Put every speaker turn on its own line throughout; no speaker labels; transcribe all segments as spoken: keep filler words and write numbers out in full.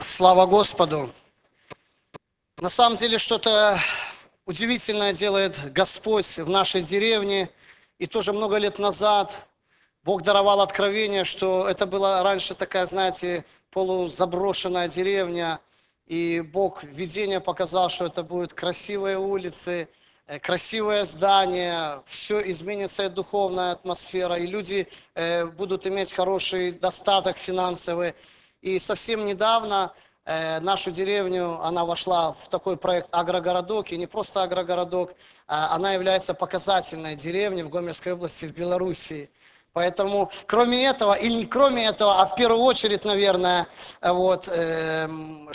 Слава Господу! На самом деле что-то удивительное делает Господь в нашей деревне. И тоже много лет назад Бог даровал откровение, что это была раньше такая, знаете, полузаброшенная деревня. И Бог в видении показал, что это будут красивые улицы, красивое здание, все изменится, и духовная атмосфера, и люди будут иметь хороший достаток финансовый. И совсем недавно э, нашу деревню, она вошла в такой проект «Агрогородок», и не просто «Агрогородок», а она является показательной деревней в Гомельской области, в Белоруссии. Поэтому, кроме этого, или не кроме этого, а в первую очередь, наверное, вот, э,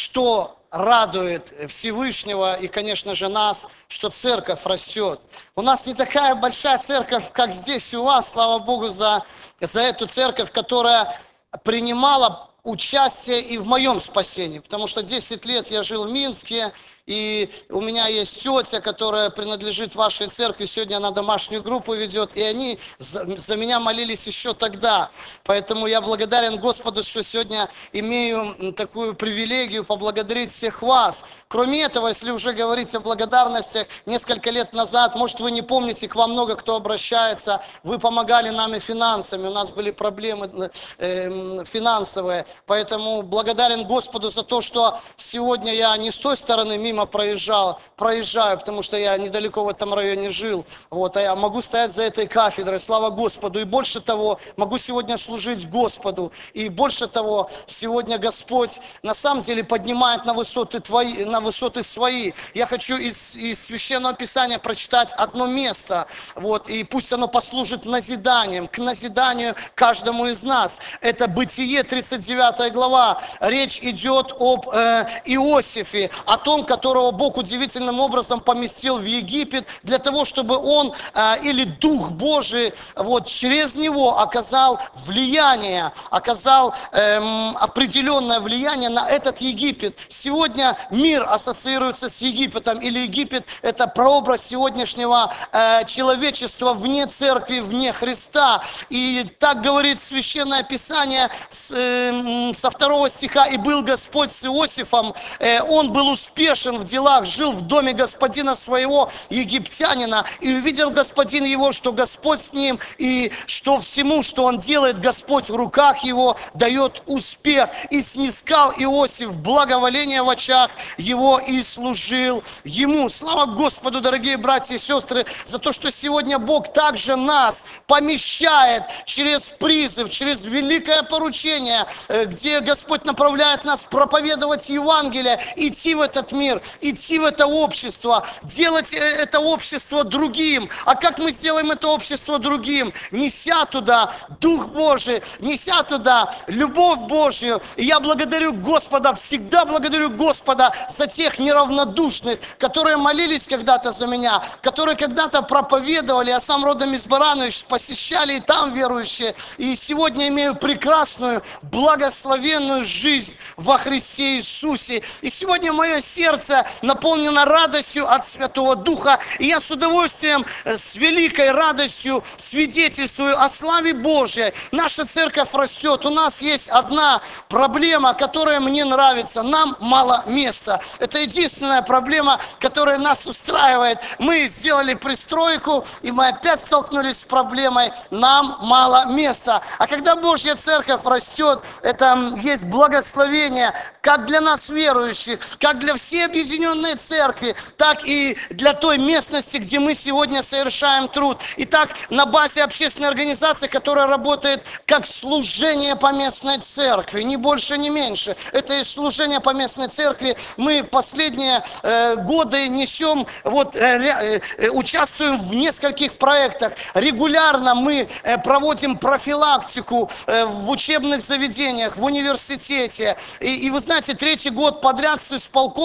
что радует Всевышнего и, конечно же, нас, что церковь растет. У нас не такая большая церковь, как здесь у вас, слава Богу, за, за эту церковь, которая принимала участие и в моем спасении, потому что десять лет я жил в Минске, и у меня есть тетя, которая принадлежит вашей церкви, сегодня она домашнюю группу ведет, и они за, за меня молились еще тогда. Поэтому я благодарен Господу, что сегодня имею такую привилегию поблагодарить всех вас. Кроме этого, если уже говорить о благодарностях, несколько лет назад, может, вы не помните, к вам много кто обращается, вы помогали нам и финансами, у нас были проблемы э, финансовые, поэтому благодарен Господу за то, что сегодня я не с той стороны мимо проезжал, проезжаю, потому что я недалеко в этом районе жил, вот, а я могу стоять за этой кафедрой, слава Господу, и больше того, могу сегодня служить Господу, и больше того, сегодня Господь на самом деле поднимает на высоты твои, на высоты свои. Я хочу из, из Священного Писания прочитать одно место, вот, и пусть оно послужит назиданием, к назиданию каждому из нас. Это Бытие, тридцать девятая глава, речь идет об э, Иосифе, о том, который которого Бог удивительным образом поместил в Египет, для того, чтобы он, э, или Дух Божий, вот, через него оказал влияние, оказал эм, определенное влияние на этот Египет. Сегодня мир ассоциируется с Египетом, или Египет – это прообраз сегодняшнего э, человечества вне церкви, вне Христа. И так говорит Священное Писание с, э, со второго стиха: «И был Господь с Иосифом, э, он был успешен в делах, жил в доме господина своего, египтянина, и увидел господин его, что Господь с ним, и что всему, что он делает, Господь в руках его дает успех. И снискал Иосиф благоволение в очах его и служил ему». Слава Господу, дорогие братья и сестры, за то, что сегодня Бог также нас помещает через призыв, через великое поручение, где Господь направляет нас проповедовать Евангелие, идти в этот мир, идти в это общество, делать это общество другим. А как мы сделаем это общество другим? Неся туда Дух Божий, неся туда любовь Божью. И я благодарю Господа, всегда благодарю Господа за тех неравнодушных, которые молились когда-то за меня, которые когда-то проповедовали, я сам родом из Барановича, посещали и там верующие. И сегодня имею прекрасную, благословенную жизнь во Христе Иисусе. И сегодня мое сердце наполнена радостью от Святого Духа, и я с удовольствием, с великой радостью свидетельствую о славе Божьей. Наша церковь растет, у нас есть одна проблема, которая мне нравится: нам мало места. Это единственная проблема, которая нас устраивает. Мы сделали пристройку, и мы опять столкнулись с проблемой: нам мало места. А когда Божья церковь растет, это есть благословение как для нас верующих, как для всей объединенной церкви, так и для той местности, где мы сегодня совершаем труд. Итак, на базе общественной организации, которая работает как служение по местной церкви, ни больше, ни меньше. Это и служение по местной церкви. Мы последние э, годы несем, вот, э, э, участвуем в нескольких проектах. Регулярно мы э, проводим профилактику э, в учебных заведениях, в университете. И, и вы знаете, третий год подряд с исполкома приходит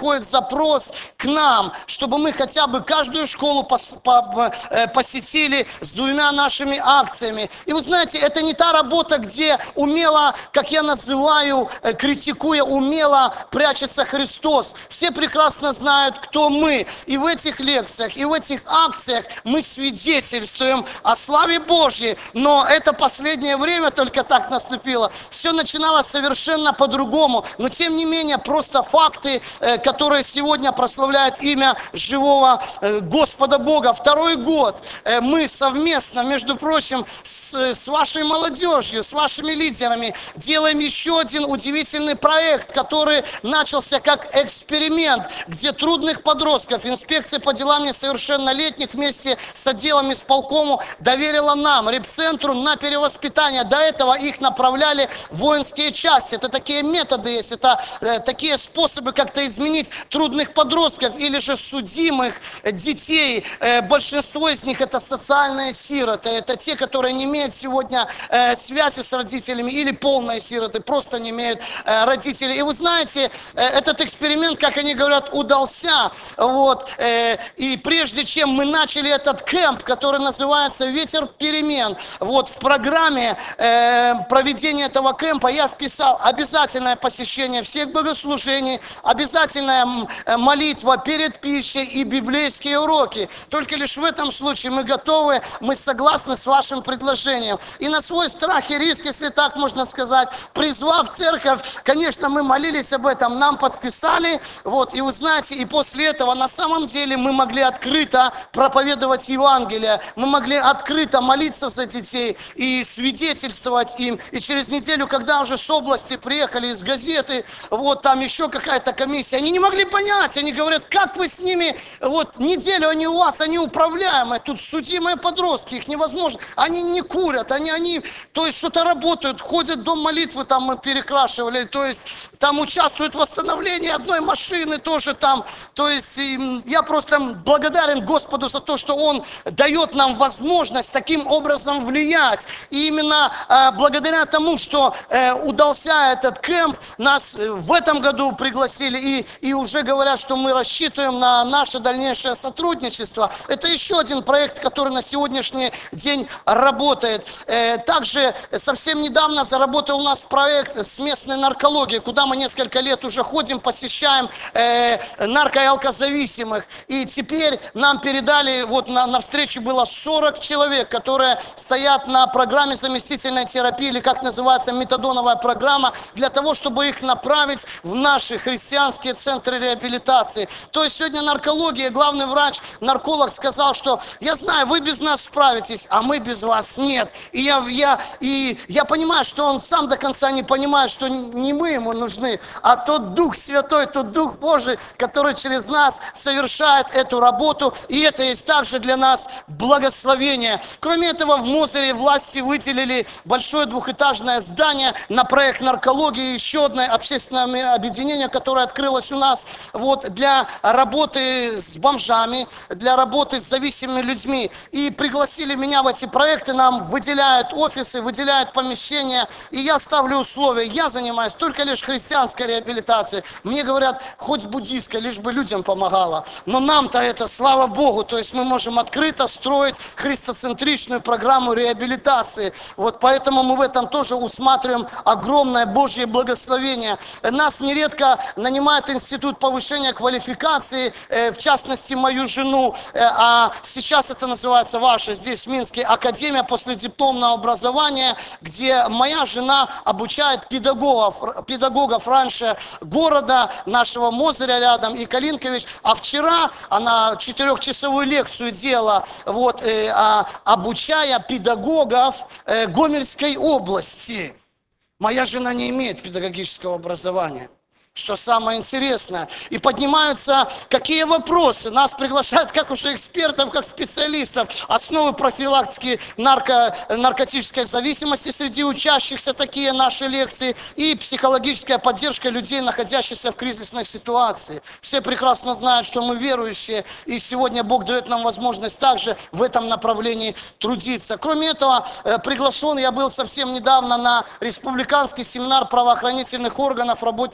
приходит запрос к нам, чтобы мы хотя бы каждую школу пос, по, э, посетили с двумя нашими акциями. И вы знаете, это не та работа, где умело, как я называю, э, критикуя, умело прячется Христос. Все прекрасно знают, кто мы. И в этих лекциях, и в этих акциях мы свидетельствуем о славе Божьей. Но это последнее время только так наступило. Все начиналось совершенно по-другому. Но тем не менее, просто факты, э, которые сегодня прославляют имя живого э, Господа Бога. Второй год э, мы совместно, между прочим, с, с вашей молодежью, с вашими лидерами делаем еще один удивительный проект, который начался как эксперимент, где трудных подростков инспекция по делам несовершеннолетних вместе с отделом исполкому доверила нам, репцентру, на перевоспитание. До этого их направляли в воинские части. Это такие методы есть, это э, такие способы как-то изменить трудных подростков или же судимых детей. Э, большинство из них это социальные сироты, это те, которые не имеют сегодня э, связи с родителями, или полные сироты, просто не имеют э, родителей. И вы знаете, э, этот эксперимент, как они говорят, удался. Вот, э, и прежде чем мы начали этот кемп, который называется «Ветер перемен», вот в программе э, проведения этого кемпа я вписал обязательное посещение всех богослужений, обязательная молитва перед пищей и библейские уроки. Только лишь в этом случае мы готовы, мы согласны с вашим предложением. И на свой страх и риск, если так можно сказать, призвав церковь, конечно, мы молились об этом, нам подписали, вот, и вы знаете, и после этого на самом деле мы могли открыто проповедовать Евангелие, мы могли открыто молиться за детей и свидетельствовать им. И через неделю, когда уже с области приехали из газеты, вот там еще какая-то комиссия, они не могли понять, они говорят, как вы с ними, вот неделю они у вас, они управляемые, тут судимые подростки, их невозможно, они не курят, они, они, то есть что-то работают, ходят в дом молитвы, там мы перекрашивали, то есть там участвуют в восстановлении одной машины тоже там, то есть я просто благодарен Господу за то, что Он дает нам возможность таким образом влиять. И именно э, благодаря тому, что э, удался этот кемп, нас в этом году пригласили и, и уже говорят, что мы рассчитываем на наше дальнейшее сотрудничество. Это еще один проект, который на сегодняшний день работает. Э, также совсем недавно заработал у нас проект с местной наркологией, куда мы несколько лет уже ходим, посещаем э, нарко- и алкозависимых. И теперь нам передали, вот на, на встрече было сорок человек, которые стоят на программе заместительной терапии, или как называется, метадоновая программа, для того, чтобы их направить в наши христианские центры реабилитации. То есть сегодня наркология, главный врач, нарколог сказал, что я знаю, вы без нас справитесь, а мы без вас нет. И я, я, и я понимаю, что он сам до конца не понимает, что не мы ему нужны, а тот Дух Святой, тот Дух Божий, который через нас совершает эту работу, и это есть также для нас благословение. Кроме этого, в Мозыре власти выделили большое двухэтажное здание на проект наркологии, еще одно общественное объединение, которое открылось у нас вот, для работы с бомжами, для работы с зависимыми людьми. И пригласили меня в эти проекты, нам выделяют офисы, выделяют помещения, и я ставлю условия. Я занимаюсь только лишь христианской реабилитацией. Мне говорят, хоть буддийской, лишь бы людям помогала. Но нам-то это, слава Богу, то есть мы можем открыто строить христоцентричную программу реабилитации. Вот поэтому мы в этом тоже усматриваем огромное Божье благословение. Нас нередко нанимает институт повышения квалификации, в частности, мою жену, а сейчас это называется ваша, здесь в Минске, Академия последипломного образования, где моя жена обучает педагогов, педагогов раньше города, нашего Мозыря рядом, и Калинкович, а вчера она четырехчасовую лекцию делала, вот, э, а, обучая педагогов э, Гомельской области. Моя жена не имеет педагогического образования. Что самое интересное. И поднимаются какие вопросы. Нас приглашают как уже экспертов, как специалистов. Основы профилактики нарко, наркотической зависимости среди учащихся, такие наши лекции. И психологическая поддержка людей, находящихся в кризисной ситуации. Все прекрасно знают, что мы верующие. И сегодня Бог дает нам возможность также в этом направлении трудиться. Кроме этого, приглашен я был совсем недавно на республиканский семинар правоохранительных органов, работников прокуратуры.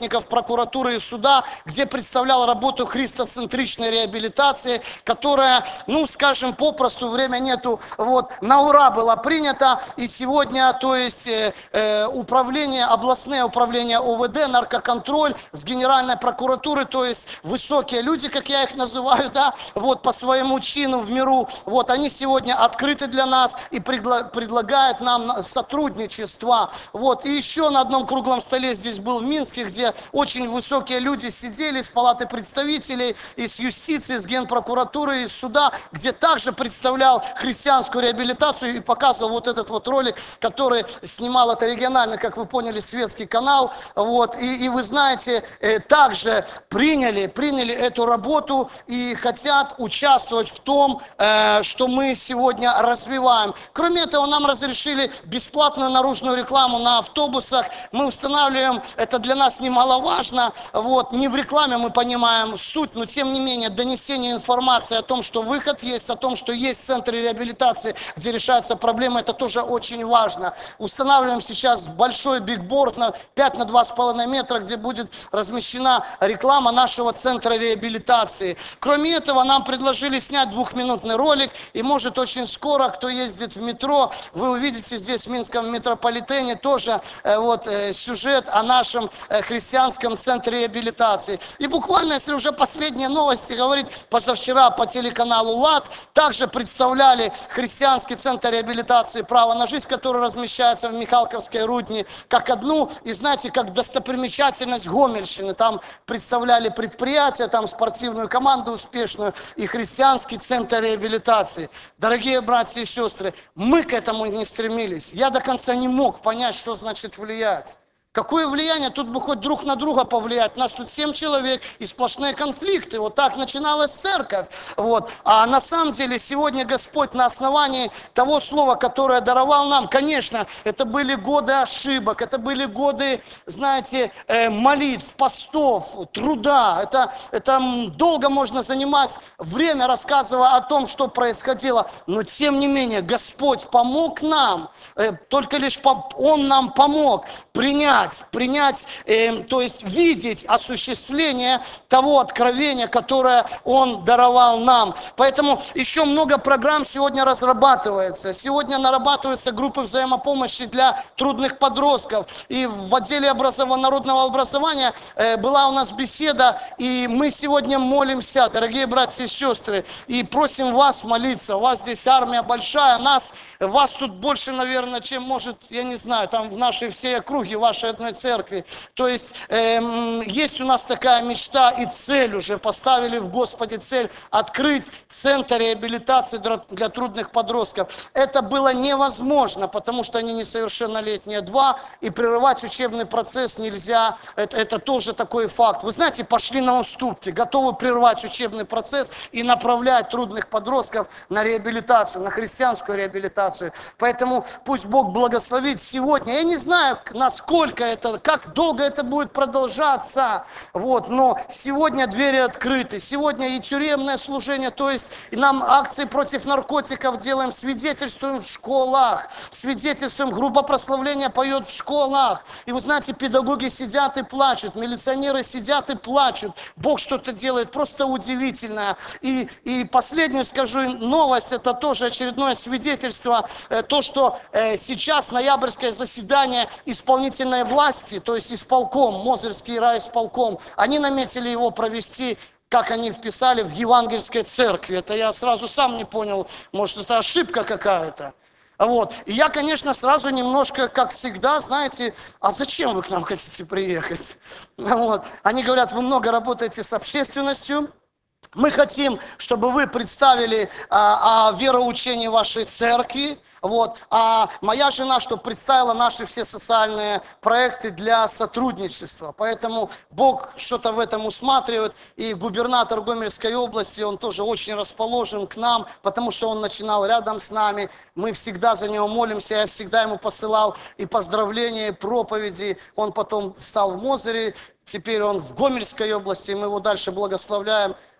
прокуратуры и суда, где представлял работу христоцентричной реабилитации, которая, ну, скажем, попросту, время нету, вот, на ура была принята, и сегодня, то есть, э, э, управление, областное управление ОВД, наркоконтроль с Генеральной прокуратуры, то есть, высокие люди, как я их называю, да, вот, по своему чину в миру, вот, они сегодня открыты для нас и предла- предлагают нам сотрудничество, вот, и еще на одном круглом столе здесь был в Минске, где очень высокие люди сидели с Палаты представителей, из юстиции, из Генпрокуратуры, из суда, где также представлял христианскую реабилитацию и показывал вот этот вот ролик, который снимал, это региональный, как вы поняли, светский канал, вот, и, и вы знаете, э, также приняли, приняли эту работу и хотят участвовать в том, э, что мы сегодня развиваем. Кроме этого, нам разрешили бесплатную наружную рекламу на автобусах, мы устанавливаем, это для нас немаловажно, вот, не в рекламе мы понимаем суть, но тем не менее донесение информации о том, что выход есть, о том, что есть центры реабилитации, где решаются проблемы, это тоже очень важно. Устанавливаем сейчас большой бигборд на пять на два с половиной метра, где будет размещена реклама нашего центра реабилитации. Кроме этого, нам предложили снять двухминутный ролик, и может очень скоро, кто ездит в метро, вы увидите здесь в Минском метрополитене тоже э, вот, э, сюжет о нашем э, христианском центре реабилитации. И буквально, если уже последние новости говорить, позавчера по телеканалу ЛАД также представляли христианский центр реабилитации «Право на жизнь», который размещается в Михалковской Рудни, как одну, и знаете, как достопримечательность Гомельщины. Там представляли предприятия, там спортивную команду успешную и христианский центр реабилитации. Дорогие братья и сестры, мы к этому не стремились. Я до конца не мог понять, что значит влиять. Какое влияние? Тут бы хоть друг на друга повлиять. Нас тут семь человек и сплошные конфликты. Вот так начиналась церковь. Вот. А на самом деле сегодня Господь на основании того слова, которое даровал нам, конечно, это были годы ошибок, это были годы, знаете, молитв, постов, труда. Это, это долго можно занимать время, рассказывая о том, что происходило. Но тем не менее, Господь помог нам, только лишь Он нам помог принять принять, э, то есть видеть осуществление того откровения, которое Он даровал нам. Поэтому еще много программ сегодня разрабатывается. Сегодня нарабатываются группы взаимопомощи для трудных подростков. И в отделе образов... народного образования э, была у нас беседа, и мы сегодня молимся, дорогие братья и сестры, и просим вас молиться. У вас здесь армия большая, нас, вас тут больше, наверное, чем может, я не знаю, там в нашей всей округе, вашей одной церкви. То есть эм, есть у нас такая мечта и цель уже, поставили в Господе цель открыть центр реабилитации для, для трудных подростков. Это было невозможно, потому что они несовершеннолетние, два, и прерывать учебный процесс нельзя, это, это тоже такой факт. Вы знаете, пошли на уступки, готовы прервать учебный процесс и направлять трудных подростков на реабилитацию, на христианскую реабилитацию. Поэтому пусть Бог благословит сегодня. Я не знаю, насколько это, как долго это будет продолжаться, вот, но сегодня двери открыты, сегодня и тюремное служение, то есть и нам акции против наркотиков делаем, свидетельствуем в школах, свидетельствуем, группа-прославления поет в школах, и вы знаете, педагоги сидят и плачут, милиционеры сидят и плачут, Бог что-то делает просто удивительное. И, и последнюю скажу новость, это тоже очередное свидетельство, то, что сейчас ноябрьское заседание исполнительной власти, то есть исполком, Мозырский райисполком, они наметили его провести, как они вписали, в Евангельской церкви. Это я сразу сам не понял, может, это ошибка какая-то. Вот. И я, конечно, сразу немножко, как всегда, знаете, а зачем вы к нам хотите приехать? Вот. Они говорят, вы много работаете с общественностью, мы хотим, чтобы вы представили а, о вероучении вашей церкви, вот. А моя жена, чтобы представила наши все социальные проекты для сотрудничества. Поэтому Бог что-то в этом усматривает, и губернатор Гомельской области, он тоже очень расположен к нам, потому что он начинал рядом с нами, мы всегда за него молимся, я всегда ему посылал и поздравления, и проповеди, он потом стал в Мозыре, теперь он в Гомельской области, мы его дальше благословляем.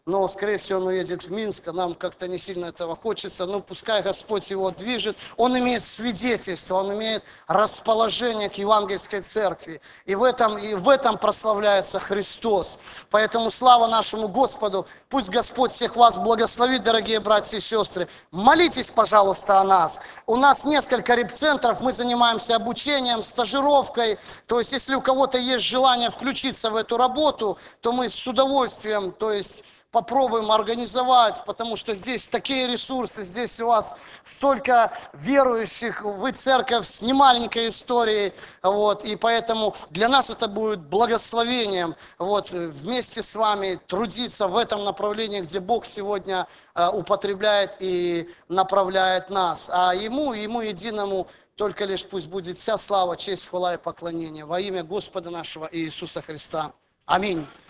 но, скорее всего, он уедет в Минск, а нам как-то не сильно этого хочется, но пускай Господь его движет. Он имеет свидетельство, он имеет расположение к евангельской церкви, и в этом, и в этом прославляется Христос. Поэтому слава нашему Господу, пусть Господь всех вас благословит, дорогие братья и сестры. Молитесь, пожалуйста, о нас. У нас несколько репцентров, мы занимаемся обучением, стажировкой, то есть если у кого-то есть желание включиться в эту работу, то мы с удовольствием, то есть попробуем организовать, потому что здесь такие ресурсы, здесь у вас столько верующих, вы церковь с немаленькой историей, вот, и поэтому для нас это будет благословением, вот, вместе с вами трудиться в этом направлении, где Бог сегодня э, употребляет и направляет нас, а Ему, Ему единому только лишь пусть будет вся слава, честь, хвала и поклонение во имя Господа нашего Иисуса Христа. Аминь.